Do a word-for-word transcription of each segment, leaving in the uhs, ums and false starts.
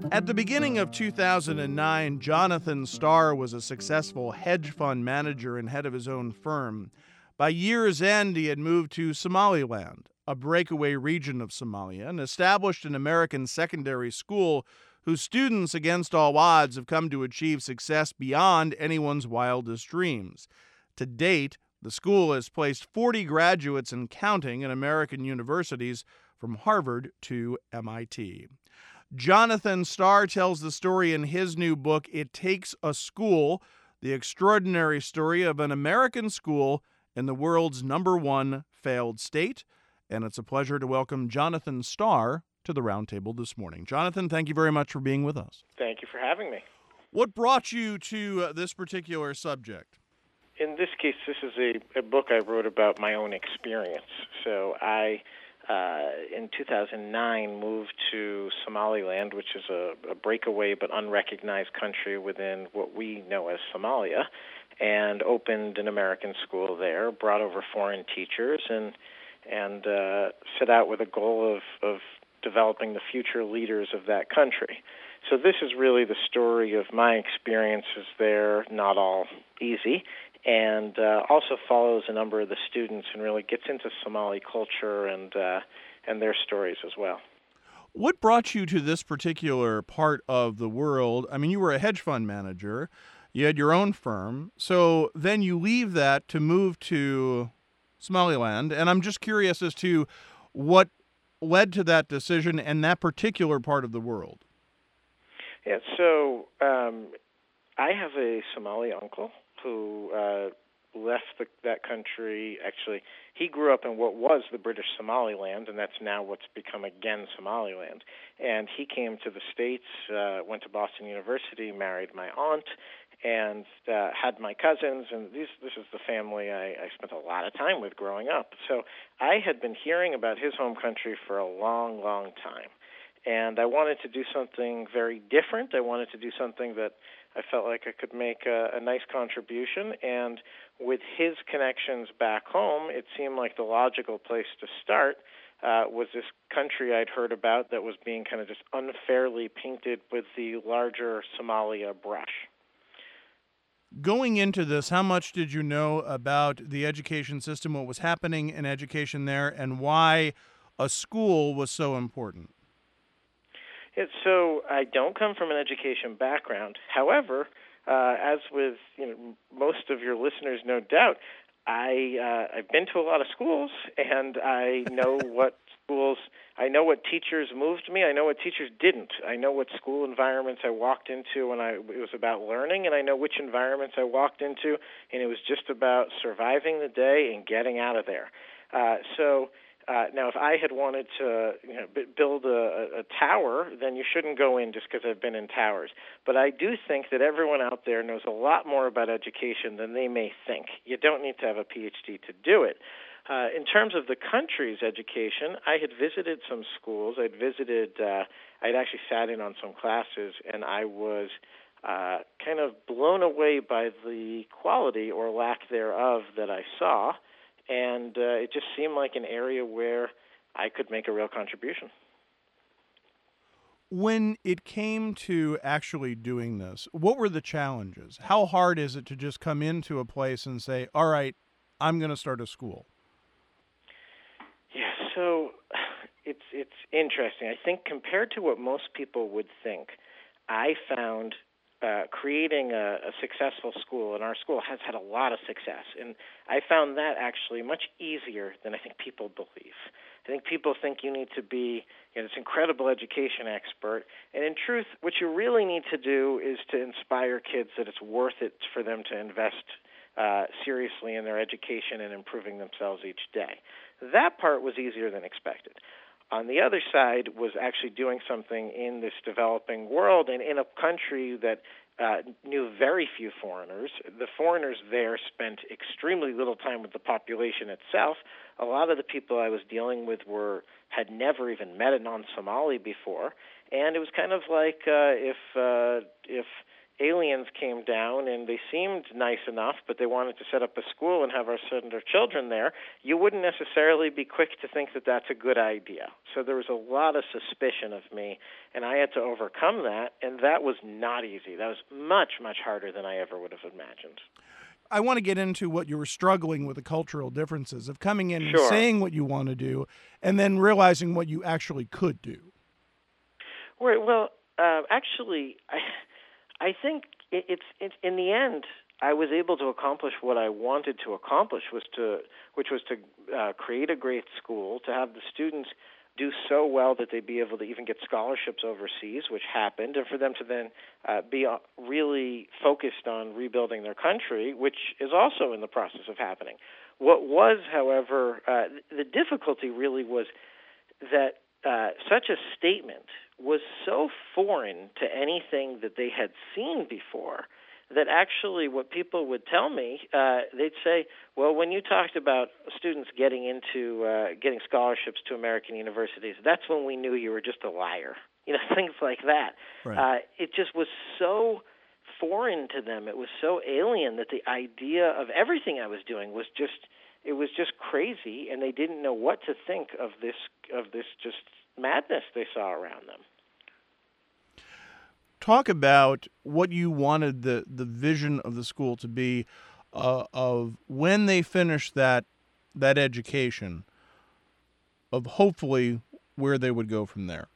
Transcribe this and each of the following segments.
At the beginning of two thousand nine, Jonathan Starr was a successful hedge fund manager and head of his own firm. By year's end, he had moved to Somaliland, a breakaway region of Somalia, and established an American secondary school whose students, against all odds, have come to achieve success beyond anyone's wildest dreams. To date, the school has placed forty graduates and counting in American universities, from Harvard to M I T. Jonathan Starr tells the story in his new book, It Takes a School, the extraordinary story of an American school in the world's number one failed state. And it's a pleasure to welcome Jonathan Starr to the Roundtable this morning. Jonathan, thank you very much for being with us. Thank you for having me. What brought you to uh, this particular subject? In this case, this is a, a book I wrote about my own experience. So I, uh, in two thousand nine, moved to Somaliland, which is a, a breakaway but unrecognized country within what we know as Somalia, and opened an American school there, brought over foreign teachers, and and uh, set out with a goal of, of developing the future leaders of that country. So this is really the story of my experiences there, not all easy, and uh, also follows a number of the students and really gets into Somali culture and uh, and their stories as well. What brought you to this particular part of the world? I mean, you were a hedge fund manager. You had your own firm. So then you leave that to move to Somaliland. And I'm just curious as to what led to that decision and that particular part of the world. Yeah, so um, I have a Somali uncle who uh, left the, that country. Actually, he grew up in what was the British Somaliland, and that's now what's become again Somaliland. And he came to the States, uh, went to Boston University, married my aunt, and uh, had my cousins. And these, this is the family I, I spent a lot of time with growing up. So I had been hearing about his home country for a long, long time. And I wanted to do something very different. I wanted to do something that I felt like I could make a, a nice contribution. And with his connections back home, it seemed like the logical place to start uh, was this country I'd heard about that was being kind of just unfairly painted with the larger Somalia brush. Going into this, how much did you know about the education system, what was happening in education there, and why a school was so important? Yeah, so I don't come from an education background. However, uh, as with you know most of your listeners, no doubt, I uh, I've been to a lot of schools, and I know what schools. I know what teachers moved me. I know what teachers didn't. I know what school environments I walked into when I it was about learning, and I know which environments I walked into, and it was just about surviving the day and getting out of there. Uh, so. Uh, now, if I had wanted to you know, b- build a, a tower, then you shouldn't go in just because I've been in towers. But I do think that everyone out there knows a lot more about education than they may think. You don't need to have a P H D to do it. Uh, in terms of the country's education, I had visited some schools. I'd visited, uh, I'd actually sat in on some classes, and I was uh, kind of blown away by the quality or lack thereof that I saw. And uh, it just seemed like an area where I could make a real contribution. When it came to actually doing this, what were the challenges? How hard is it to just come into a place and say, all right, I'm going to start a school? Yeah, so it's it's interesting. I think compared to what most people would think, I found Uh, creating a, a successful school, and our school has had a lot of success. And I found that actually much easier than I think people believe. I think people think you need to be you know, this incredible education expert. And in truth, what you really need to do is to inspire kids that it's worth it for them to invest uh, seriously in their education and improving themselves each day. That part was easier than expected. On the other side was actually doing something in this developing world and in a country that uh, knew very few foreigners. The foreigners there spent extremely little time with the population itself. A lot of the people I was dealing with were had never even met a non-Somali before, and it was kind of like uh, if uh, if aliens came down and they seemed nice enough, but they wanted to set up a school and have our send our children there, you wouldn't necessarily be quick to think that that's a good idea. So there was a lot of suspicion of me, and I had to overcome that, and that was not easy. That was much, much harder than I ever would have imagined. I want to get into what you were struggling with, the cultural differences of coming in and Sure. saying what you want to do and then realizing what you actually could do. Right. Well, uh, actually, I, I think it, it's it's in the end, I was able to accomplish what I wanted to accomplish, was to which was to uh, create a great school, to have the students do so well that they'd be able to even get scholarships overseas, which happened, and for them to then uh, be uh, really focused on rebuilding their country, which is also in the process of happening. What was, however, uh, the difficulty really was that uh, such a statement was so foreign to anything that they had seen before that actually what people would tell me, uh, they'd say, well, when you talked about students getting into uh, getting scholarships to American universities, that's when we knew you were just a liar. You know, things like that. Right. Uh, it just was so foreign to them. It was so alien that the idea of everything I was doing was just, it was just crazy, and they didn't know what to think of this of this just madness they saw around them. Talk about what you wanted the, the vision of the school to be, uh, of when they finish that that education, of hopefully where they would go from there.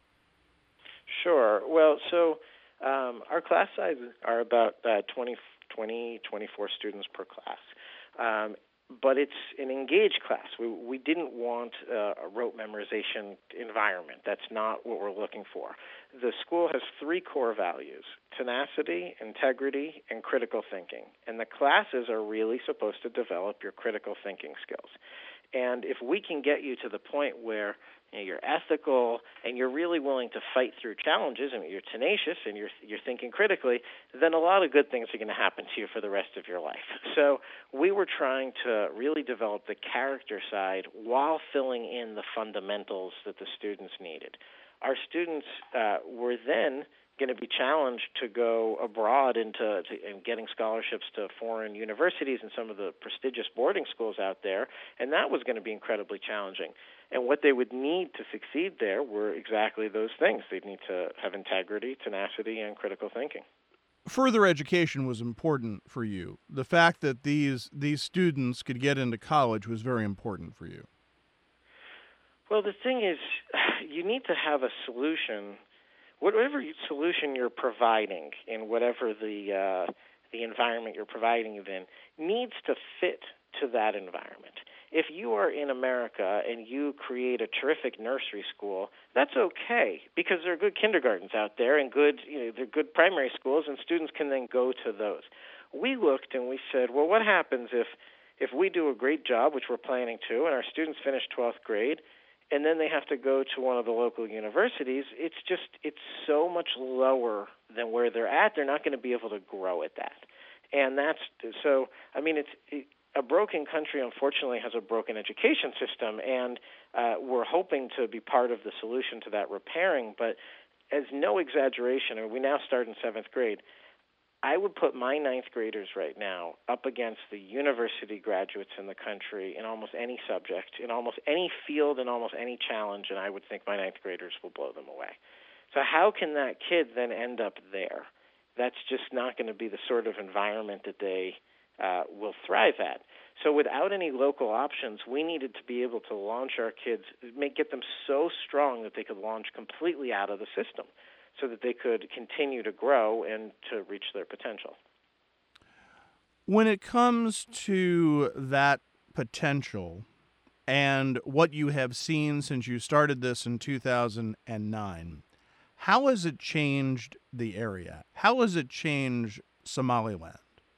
Sure. Well, so um, our class sizes are about uh, twenty, twenty, twenty-four students per class. Um, but it's an engaged class. We we didn't want uh, a rote memorization environment. That's not what we're looking for. The school has three core values: tenacity, integrity, and critical thinking. And the classes are really supposed to develop your critical thinking skills. And if we can get you to the point where you know, you're ethical and you're really willing to fight through challenges, and you're tenacious and you're you're thinking critically, then a lot of good things are going to happen to you for the rest of your life. So we were trying to really develop the character side while filling in the fundamentals that the students needed. Our students uh, were then going to be challenged to go abroad into to, and getting scholarships to foreign universities and some of the prestigious boarding schools out there, and that was going to be incredibly challenging. And what they would need to succeed there were exactly those things. They'd need to have integrity, tenacity, and critical thinking. Further education was important for you. The fact that these these students could get into college was very important for you. Well, the thing is, you need to have a solution. Whatever solution you're providing in whatever the uh, the environment you're providing it in needs to fit to that environment. If you are in America and you create a terrific nursery school, that's okay because there are good kindergartens out there and good, you know, there are good primary schools, and students can then go to those. We looked and we said, well, what happens if if we do a great job, which we're planning to, and our students finish twelfth grade, and then they have to go to one of the local universities? It's just, it's so much lower than where they're at. They're not going to be able to grow at that. And that's, so, I mean, it's, it, a broken country, unfortunately, has a broken education system, and uh, we're hoping to be part of the solution to that repairing. But as no exaggeration, I mean, we now start in seventh grade, I would put my ninth graders right now up against the university graduates in the country in almost any subject, in almost any field, in almost any challenge, and I would think my ninth graders will blow them away. So how can that kid then end up there? That's just not going to be the sort of environment that they uh, will thrive at. So without any local options, we needed to be able to launch our kids, make get them so strong that they could launch completely out of the system, so that they could continue to grow and to reach their potential. When it comes to that potential and what you have seen since you started this in two thousand nine, how has it changed the area? How has it changed Somaliland?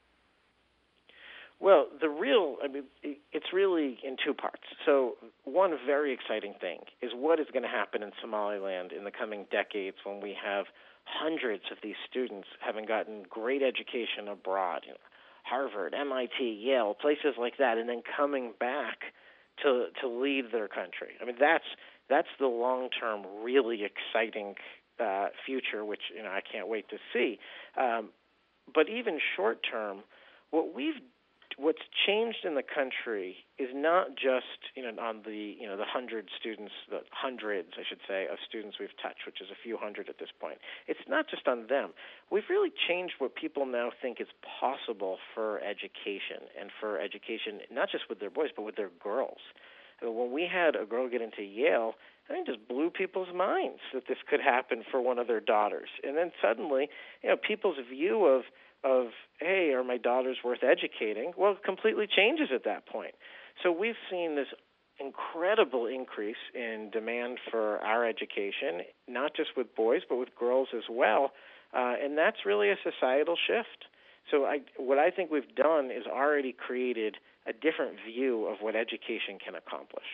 Well, the real, I mean, it's really in two parts. So one very exciting thing is what is going to happen in Somaliland in the coming decades when we have hundreds of these students having gotten great education abroad, you know, Harvard, M I T, Yale, places like that, and then coming back to to lead their country. I mean, that's that's the long-term, really exciting uh, future, which, you know, I can't wait to see. Um, but even short term, what we've what's changed in the country is not just, you know, on the, you know, the hundred students, the hundreds, I should say, of students we've touched, which is a few hundred at this point. It's not just on them. We've really changed what people now think is possible for education, and for education not just with their boys, but with their girls. When we had a girl get into Yale, I mean, it just blew people's minds that this could happen for one of their daughters. And then suddenly, you know, people's view of of, hey, are my daughters worth educating? Well, it completely changes at that point. So we've seen this incredible increase in demand for our education, not just with boys, but with girls as well. Uh, and that's really a societal shift. So I, what I think we've done is already created a different view of what education can accomplish.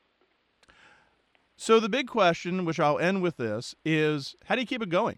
So the big question, which I'll end with this, is how do you keep it going?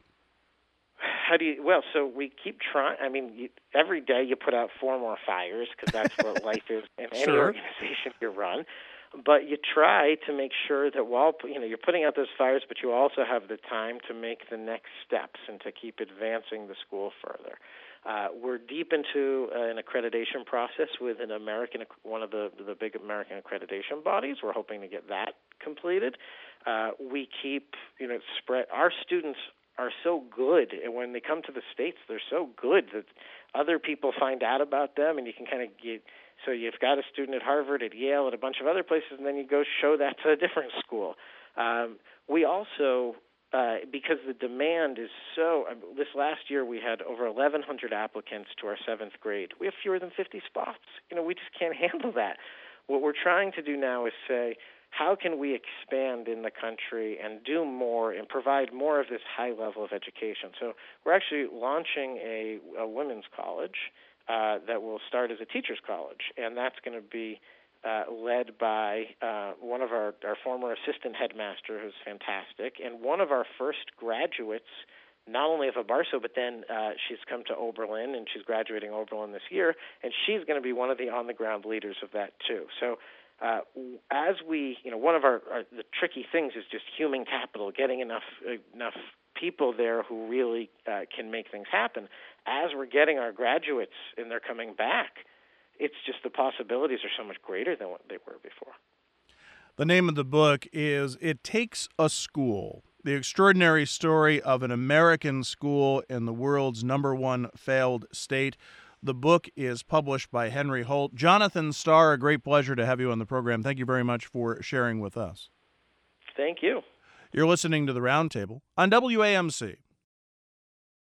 How do you? Well, so we keep trying. I mean, you, every day you put out four more fires because that's what life is in any Sure. organization you run. But you try to make sure that while you know you're putting out those fires, but you also have the time to make the next steps and to keep advancing the school further. Uh, we're deep into uh, an accreditation process with an American, one of the the big American accreditation bodies. We're hoping to get that completed. Uh, we keep you know spread our students. Are so good, and when they come to the States, they're so good that other people find out about them, and you can kind of get, so you've got a student at Harvard, at Yale, at a bunch of other places, and then you go show that to a different school. Um, we also, uh, because the demand is so, uh, this last year we had over eleven hundred applicants to our seventh grade. We have fewer than fifty spots. You know, we just can't handle that. What we're trying to do now is say, how can we expand in the country and do more and provide more of this high level of education? So we're actually launching a, a women's college uh, that will start as a teacher's college, and that's going to be uh, led by uh, one of our, our former assistant headmaster, who's fantastic, and one of our first graduates, not only of Abarso, but then uh, she's come to Oberlin, and she's graduating Oberlin this year, and she's going to be one of the on-the-ground leaders of that too. So Uh, as we, you know, one of our, our the tricky things is just human capital, getting enough uh, enough people there who really uh, can make things happen. As we're getting our graduates and they're coming back, it's just the possibilities are so much greater than what they were before. The name of the book is It Takes a School, the extraordinary story of an American school in the world's number one failed state. The book is published by Henry Holt. Jonathan Starr, a great pleasure to have you on the program. Thank you very much for sharing with us. Thank you. You're listening to The Roundtable on W A M C.